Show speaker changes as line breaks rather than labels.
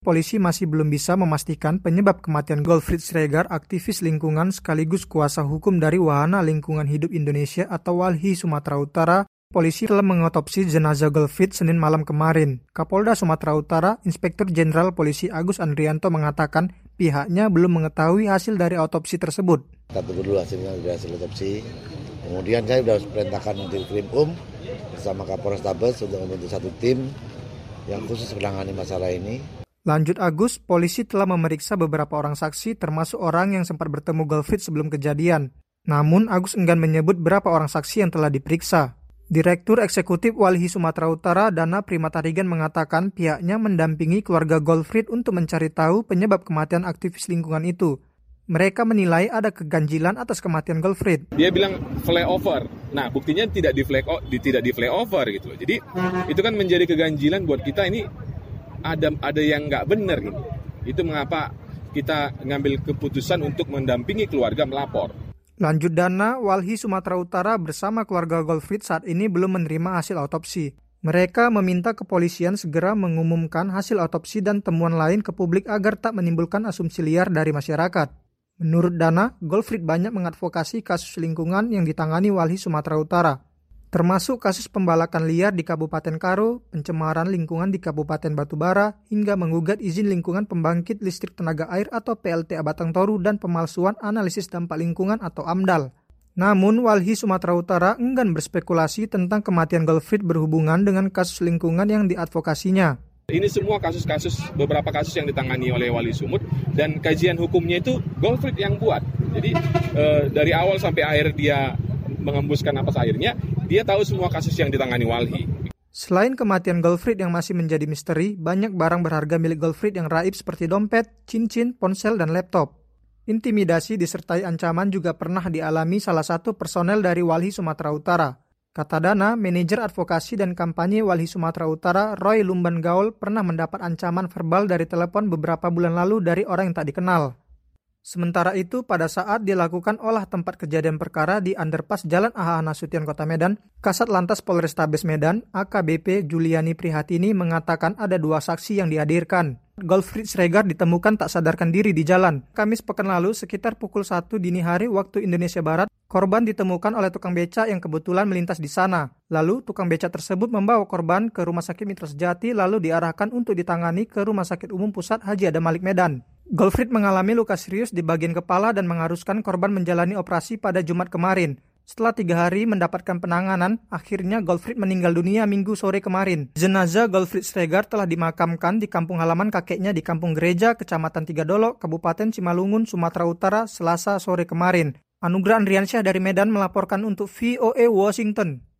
polisi masih belum bisa memastikan penyebab kematian Gottfried Schreger, aktivis lingkungan sekaligus kuasa hukum dari Wahana Lingkungan Hidup Indonesia atau WALHI Sumatera Utara. Polisi telah mengotopsi jenazah Gottfried Senin malam kemarin. Kapolda Sumatera Utara, Inspektur Jenderal Polisi Agus Andrianto mengatakan pihaknya belum mengetahui hasil dari autopsi tersebut.
Kita tunggu dulu hasilnya dari hasil autopsi. Kemudian saya sudah perintahkan di Krimum bersama Kapolres Tabes untuk membentuk satu tim yang khusus menangani masalah ini.
Lanjut Agus, polisi telah memeriksa beberapa orang saksi termasuk orang yang sempat bertemu Gottfried sebelum kejadian. Namun Agus enggan menyebut berapa orang saksi yang telah diperiksa. Direktur Eksekutif WALHI Sumatera Utara, Dana Primatarigan mengatakan pihaknya mendampingi keluarga Gottfried untuk mencari tahu penyebab kematian aktivis lingkungan itu. Mereka menilai ada keganjilan atas kematian Gottfried.
Dia bilang flyover. Nah, buktinya tidak di flyover gitu. Jadi itu kan menjadi keganjilan buat kita, ini ada yang nggak benar gitu. Itu mengapa kita ngambil keputusan untuk mendampingi keluarga melapor.
Lanjut Dana, WALHI Sumatera Utara bersama keluarga Gottfried saat ini belum menerima hasil autopsi. Mereka meminta kepolisian segera mengumumkan hasil autopsi dan temuan lain ke publik agar tak menimbulkan asumsi liar dari masyarakat. Menurut Dana, Gottfried banyak mengadvokasi kasus lingkungan yang ditangani WALHI Sumatera Utara, termasuk kasus pembalakan liar di Kabupaten Karo, pencemaran lingkungan di Kabupaten Batubara, hingga menggugat izin lingkungan pembangkit listrik tenaga air atau PLTA Batang Toru dan pemalsuan analisis dampak lingkungan atau AMDAL. Namun, WALHI Sumatera Utara enggan berspekulasi tentang kematian Gottfried berhubungan dengan kasus lingkungan yang diadvokasinya.
Ini semua beberapa kasus yang ditangani oleh Wali Sumut, dan kajian hukumnya itu Gottfried yang buat. Jadi dari awal sampai akhir dia mengembuskan napas airnya, dia tahu semua kasus yang ditangani WALHI.
Selain kematian Gottfried yang masih menjadi misteri, banyak barang berharga milik Gottfried yang raib seperti dompet, cincin, ponsel, dan laptop. Intimidasi disertai ancaman juga pernah dialami salah satu personel dari WALHI Sumatera Utara. Kata Dana, manajer advokasi dan kampanye WALHI Sumatera Utara, Roy Lumban Gaul, pernah mendapat ancaman verbal dari telepon beberapa bulan lalu dari orang yang tak dikenal. Sementara itu, pada saat dilakukan olah tempat kejadian perkara di underpass Jalan A.H. Nasution Kota Medan, Kasat Lantas Polrestabes Medan, AKBP Juliani Prihatini mengatakan ada 2 saksi yang dihadirkan. Gottfried Schreger ditemukan tak sadarkan diri di jalan. Kamis pekan lalu, sekitar pukul 1 dini hari waktu Indonesia Barat, korban ditemukan oleh tukang becak yang kebetulan melintas di sana. Lalu, tukang becak tersebut membawa korban ke Rumah Sakit Mitra Sejati lalu diarahkan untuk ditangani ke Rumah Sakit Umum Pusat Haji Adam Malik Medan. Gottfried mengalami luka serius di bagian kepala dan mengharuskan korban menjalani operasi pada Jumat kemarin. Setelah 3 hari mendapatkan penanganan, akhirnya Gottfried meninggal dunia Minggu sore kemarin. Jenazah Gottfried Schreger telah dimakamkan di kampung halaman kakeknya di Kampung Gereja, Kecamatan Tigadolok, Kabupaten Simalungun, Sumatera Utara, Selasa sore kemarin. Anugrah Andriansyah dari Medan melaporkan untuk VOA Washington.